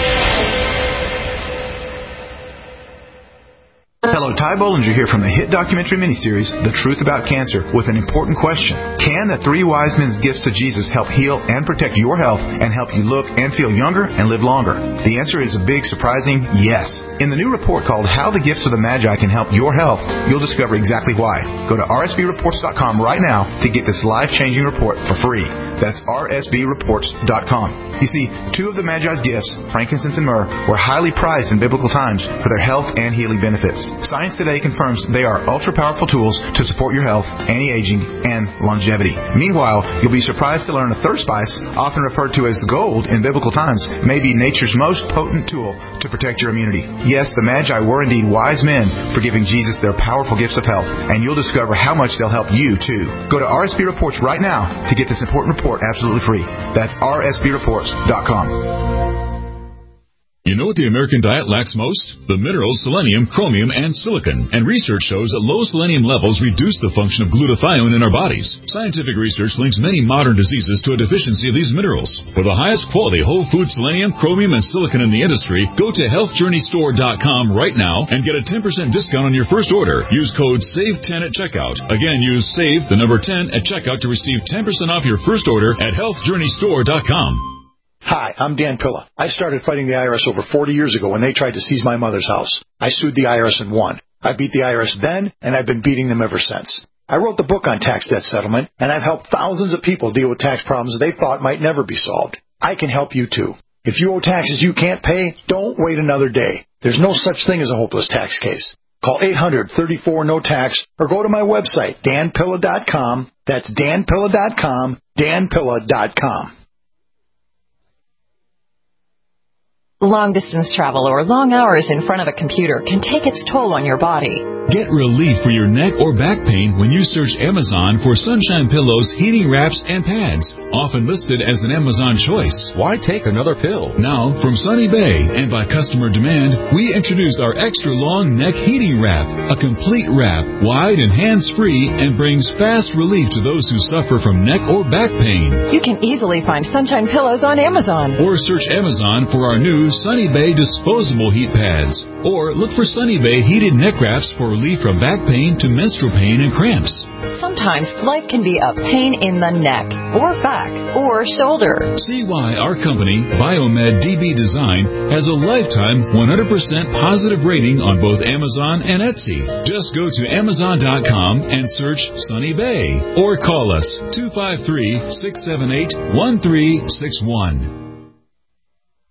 Hello, Ty Bollinger here from the hit documentary miniseries, The Truth About Cancer, with an important question. Can the three wise men's gifts to Jesus help heal and protect your health and help you look and feel younger and live longer? The answer is a big, surprising yes. In the new report called How the Gifts of the Magi Can Help Your Health, you'll discover exactly why. Go to R S B reports dot com right now to get this life-changing report for free. That's R S B reports dot com. You see, two of the Magi's gifts, frankincense and myrrh, were highly prized in biblical times for their health and healing benefits. Science today confirms they are ultra-powerful tools to support your health, anti-aging, and longevity. Meanwhile, you'll be surprised to learn a third spice, often referred to as gold in biblical times, may be nature's most potent tool to protect your immunity. Yes, the Magi were indeed wise men for giving Jesus their powerful gifts of health, and you'll discover how much they'll help you, too. Go to R S B Reports right now to get this important report absolutely free. That's R S B reports dot com. You know what the American diet lacks most? The minerals selenium, chromium, and silicon. And research shows that low selenium levels reduce the function of glutathione in our bodies. Scientific research links many modern diseases to a deficiency of these minerals. For the highest quality whole food selenium, chromium, and silicon in the industry, go to health journey store dot com right now and get a ten percent discount on your first order. Use code save ten at checkout. Again, use SAVE, the number ten, at checkout to receive ten percent off your first order at health journey store dot com. Hi, I'm Dan Pilla. I started fighting the I R S over forty years ago when they tried to seize my mother's house. I sued the I R S and won. I beat the I R S then, and I've been beating them ever since. I wrote the book on tax debt settlement, and I've helped thousands of people deal with tax problems they thought might never be solved. I can help you, too. If you owe taxes you can't pay, don't wait another day. There's no such thing as a hopeless tax case. Call eight hundred, thirty-four, no tax, or go to my website, dan pilla dot com. That's dan pilla dot com, dan pilla dot com. Long-distance travel or long hours in front of a computer can take its toll on your body. Get relief for your neck or back pain when you search Amazon for Sunshine Pillows, heating wraps, and pads, often listed as an Amazon choice. Why take another pill? Now, from Sunny Bay and by customer demand, we introduce our extra long neck heating wrap, a complete wrap, wide and hands-free, and brings fast relief to those who suffer from neck or back pain. You can easily find Sunshine Pillows on Amazon. Or search Amazon for our new Sunny Bay disposable heat pads. Or look for Sunny Bay heated neck wraps for relief from back pain to menstrual pain and cramps. Sometimes life can be a pain in the neck, or back, or shoulder. See why our company, Biomed D B Design, has a lifetime one hundred percent positive rating on both Amazon and Etsy. Just go to amazon dot com and search Sunny Bay. Or call us two five three, six seven eight, one three six one.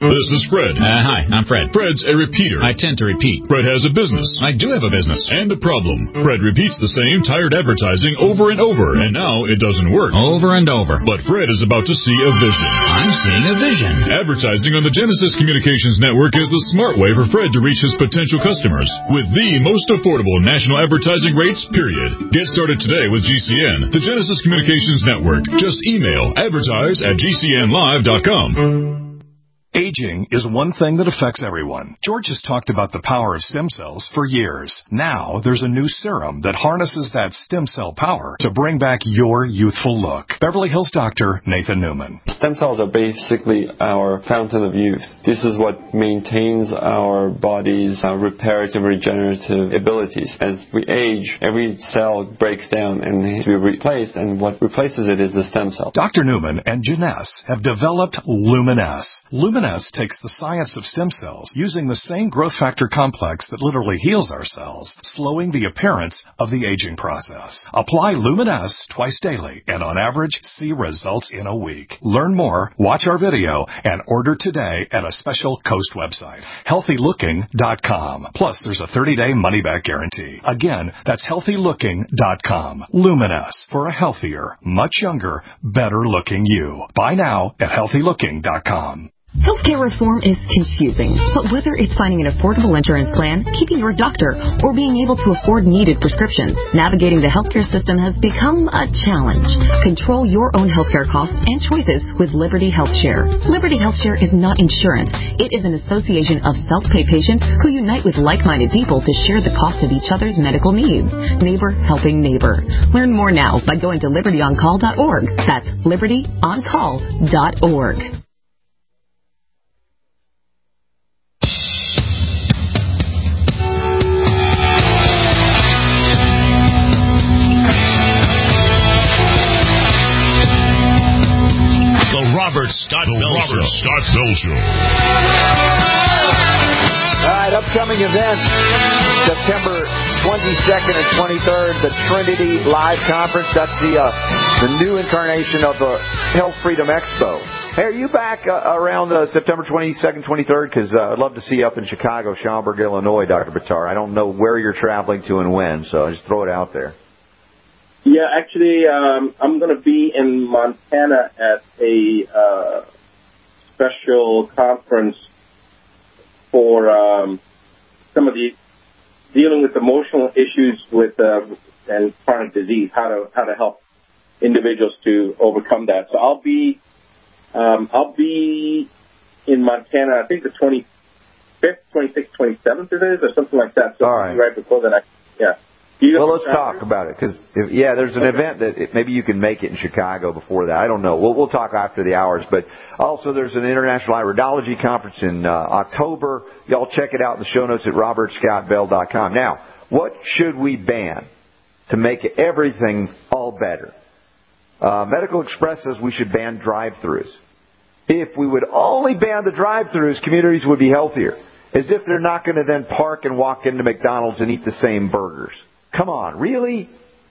This is Fred. Uh, hi, I'm Fred. Fred's a repeater. I tend to repeat. Fred has a business. I do have a business. And a problem. Fred repeats the same tired advertising over and over, and now it doesn't work. Over and over. But Fred is about to see a vision. I'm seeing a vision. Advertising on the Genesis Communications Network is the smart way for Fred to reach his potential customers with the most affordable national advertising rates, period. Get started today with G C N, the Genesis Communications Network. Just email advertise at g c n live dot com. Aging is one thing that affects everyone. George has talked about the power of stem cells for years. Now, there's a new serum that harnesses that stem cell power to bring back your youthful look. Beverly Hills doctor Nathan Newman. Stem cells are basically our fountain of youth. This is what maintains our body's uh, reparative, regenerative abilities. As we age, every cell breaks down and needs to be replaced, and what replaces it is the stem cell. Doctor Newman and Janess have developed Luminess. Luminess takes the science of stem cells using the same growth factor complex that literally heals our cells, slowing the appearance of the aging process. Apply Luminess twice daily and on average see results in a week. Learn more, watch our video, and order today at a special Coast website, healthy looking dot com. Plus, there's a thirty-day money-back guarantee. Again, that's healthy looking dot com. Luminess, for a healthier, much younger, better-looking you. Buy now at healthy looking dot com. Healthcare reform is confusing, but whether it's finding an affordable insurance plan, keeping your doctor, or being able to afford needed prescriptions, navigating the healthcare system has become a challenge. Control your own healthcare costs and choices with Liberty HealthShare. Liberty HealthShare is not insurance. It is an association of self-pay patients who unite with like-minded people to share the cost of each other's medical needs. Neighbor helping neighbor. Learn more now by going to liberty on call dot org. That's liberty on call dot org. Robert Scott Bell Show. Robert Scott Bell Show. All right, upcoming events, September twenty-second and twenty-third, the Trinity Live Conference. That's the uh, the new incarnation of the Health Freedom Expo. Hey, are you back uh, around uh, September twenty-second, twenty-third? Because uh, I'd love to see you up in Chicago, Schaumburg, Illinois, Doctor Buttar. I don't know where you're traveling to and when, so I just throw it out there. Yeah, actually, um, I'm going to be in Montana at a uh, special conference for um, some of the dealing with emotional issues with uh, and chronic disease, how to how to help individuals to overcome that. So I'll be um, I'll be in Montana. I think the twenty-fifth, twenty-sixth, twenty-seventh it is, or something like that. So all right, right before that, I, yeah. Well, let's talk about it, because, yeah, there's an event that it, maybe you can make it in Chicago before that. I don't know. We'll, we'll talk after the hours. But also there's an International Iridology Conference in uh, October. Y'all check it out in the show notes at robert scott bell dot com. Now, what should we ban to make everything all better? Uh, Medical Express says we should ban drive-thrus. If we would only ban the drive-thrus, communities would be healthier. As if they're not going to then park and walk into McDonald's and eat the same burgers. Come on, really?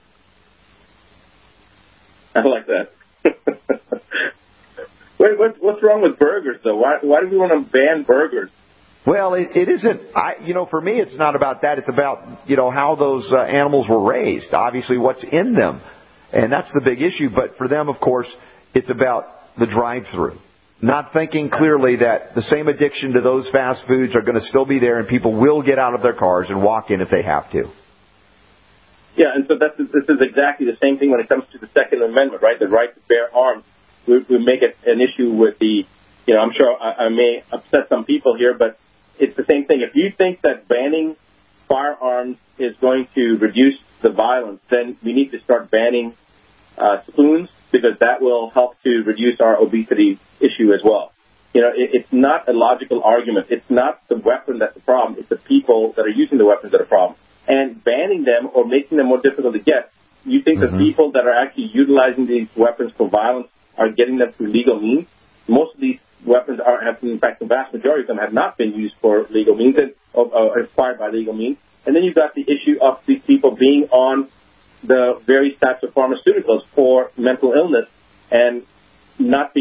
I like that. Wait, what's, what's wrong with burgers, though? Why, why do we want to ban burgers? Well, it, it isn't. I, you know, for me, it's not about that. It's about, you know, how those uh, animals were raised. Obviously, what's in them, and that's the big issue. But for them, of course, it's about the drive-through. Not thinking clearly that the same addiction to those fast foods are going to still be there, and people will get out of their cars and walk in if they have to. Yeah, and so that's, this is exactly the same thing when it comes to the Second Amendment, right? The right to bear arms. We, we make it an issue with the, you know, I'm sure I, I may upset some people here, but it's the same thing. If you think that banning firearms is going to reduce the violence, then we need to start banning uh, spoons, because that will help to reduce our obesity issue as well. You know, it, it's not a logical argument. It's not the weapon that's the problem. It's the people that are using the weapons that are the problem. And banning them or making them more difficult to get, you think mm-hmm. the people that are actually utilizing these weapons for violence are getting them through legal means? Most of these weapons are, in fact, the vast majority of them have not been used for legal means and uh, acquired by legal means. And then you've got the issue of these people being on the various types of pharmaceuticals for mental illness and not being adequately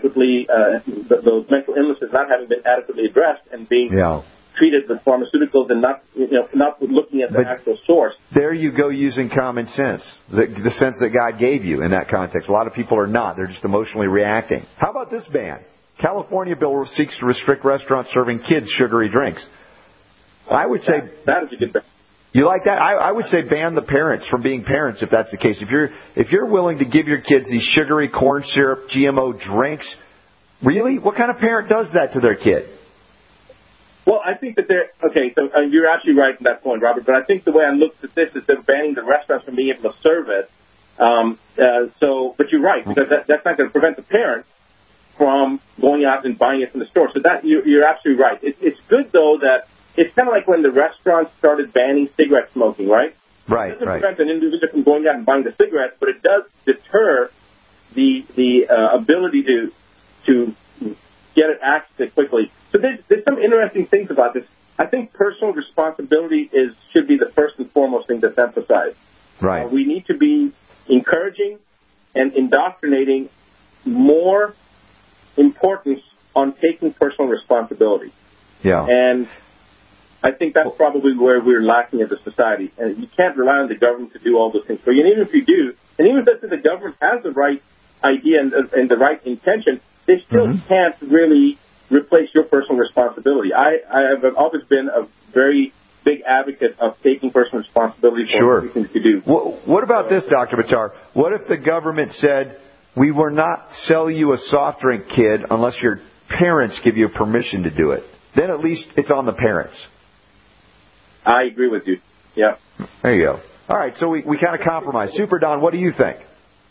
adequately, uh, those mental illnesses not having been adequately addressed and being yeah. treated with pharmaceuticals and not, you know, not looking at the but actual source. There you go, using common sense, the, the sense that God gave you in that context. A lot of people are not. They're just emotionally reacting. How about this ban? California bill seeks to restrict restaurants serving kids sugary drinks. I would say that, that is a good ban. You like that? I, I would say ban the parents from being parents if that's the case. If you're if you're willing to give your kids these sugary corn syrup G M O drinks, really, what kind of parent does that to their kid? Well, I think that they're okay. So uh, you're absolutely right in that point, Robert. But I think the way I looked at this is they're banning the restaurants from being able to serve it. Um, uh, so, but you're right, because that, that's not going to prevent the parent from going out and buying it from the store. So that you, you're absolutely right. It, it's good though that. It's kind of like when the restaurants started banning cigarette smoking, right? Right, It doesn't right. prevent an individual from going out and buying the cigarettes, but it does deter the the uh, ability to to get it accessed quickly. So there's, there's some interesting things about this. I think personal responsibility is should be the first and foremost thing that's emphasized. Right. Uh, we need to be encouraging and indoctrinating more importance on taking personal responsibility. Yeah. And I think that's probably where we're lacking as a society. And you can't rely on the government to do all those things for you. And even if you do, and even if the government has the right idea and, and the right intention, they still mm-hmm. can't really replace your personal responsibility. I, I have always been a very big advocate of taking personal responsibility for sure. everything you do. What, what about this, Doctor Buttar? What if the government said, we will not sell you a soft drink, kid, unless your parents give you permission to do it? Then at least it's on the parents. I agree with you. Yeah. There you go. All right, so we, we kind of compromise. Super Don, what do you think?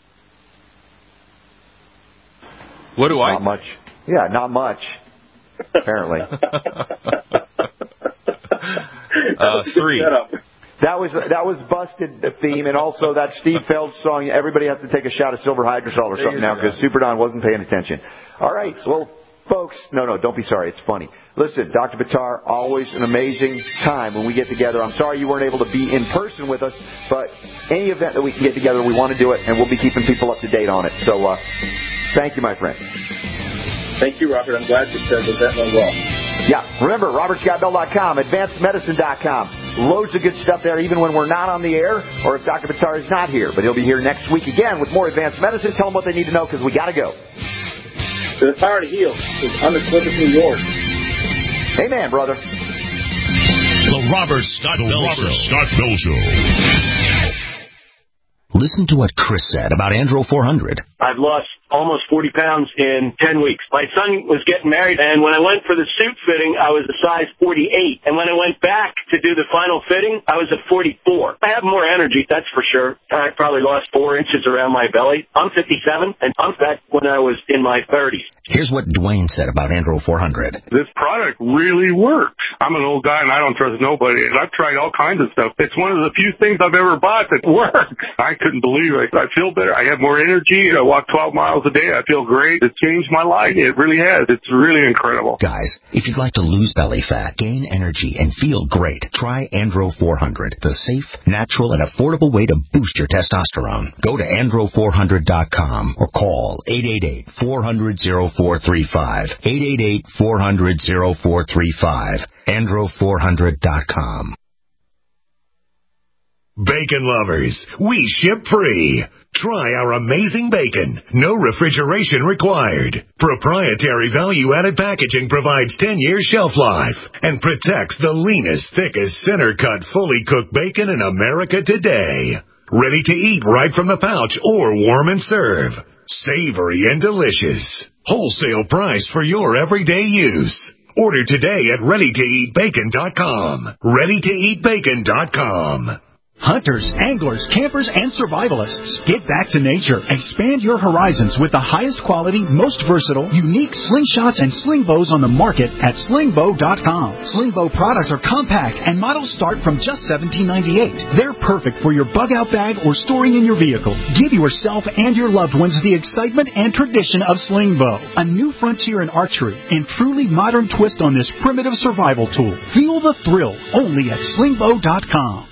What do I Not much. Yeah, not much, apparently. uh, three. That was that was busted the theme, and also that Steve Feld song. Everybody has to take a shot of silver hydrosol or something now because Super Don wasn't paying attention. All right, well, folks, no, no, don't be sorry. It's funny. Listen, Doctor Buttar, always an amazing time when we get together. I'm sorry you weren't able to be in person with us, but any event that we can get together, we want to do it, and we'll be keeping people up to date on it. So, uh, thank you, my friend. Thank you, Robert. I'm glad you said the event went well. Yeah, remember, robert scott bell dot com, advanced medicine dot com. Loads of good stuff there, even when we're not on the air or if Doctor Buttar is not here. But he'll be here next week again with more advanced medicine. Tell them what they need to know because we got to go. The power to heal is unequivocally yours. Amen, brother. The Robert Scott Bell Show. Scott Bell Show. Listen to what Chris said about Andro four hundred. I've lost almost forty pounds in ten weeks. My son was getting married, and when I went for the suit fitting, I was a size forty-eight. And when I went back to do the final fitting, I was a forty-four. I have more energy, that's for sure. I probably lost four inches around my belly. I'm fifty-seven, and I'm fat when I was in my thirties. Here's what Dwayne said about Andro four hundred. This product really works. I'm an old guy, and I don't trust nobody. And I've tried all kinds of stuff. It's one of the few things I've ever bought that works. I couldn't believe it. I feel better. I have more energy. I walk twelve miles a day. I feel great. It's changed my life. It really has. It's really incredible. Guys, if you'd like to lose belly fat, gain energy, and feel great, try Andro four hundred, the safe, natural, and affordable way to boost your testosterone. Go to andro four hundred dot com or call eight eight eight, four hundred, oh four three five, eight eight eight, four hundred, oh four three five, andro four hundred dot com. Bacon lovers, we ship free. Try our amazing bacon. No refrigeration required. Proprietary value-added packaging provides ten year shelf life and protects the leanest, thickest, center-cut, fully cooked bacon in America today. Ready to eat right from the pouch or warm and serve. Savory and delicious. Wholesale price for your everyday use. Order today at ready to eat bacon dot com. ready to eat bacon dot com. Hunters, anglers, campers, and survivalists. Get back to nature. Expand your horizons with the highest quality, most versatile, unique slingshots and sling bows on the market at sling bow dot com. Sling bow products are compact and models start from just seventeen ninety-eight. They're perfect for your bug out bag or storing in your vehicle. Give yourself and your loved ones the excitement and tradition of sling bow. A new frontier in archery and truly modern twist on this primitive survival tool. Feel the thrill only at sling bow dot com.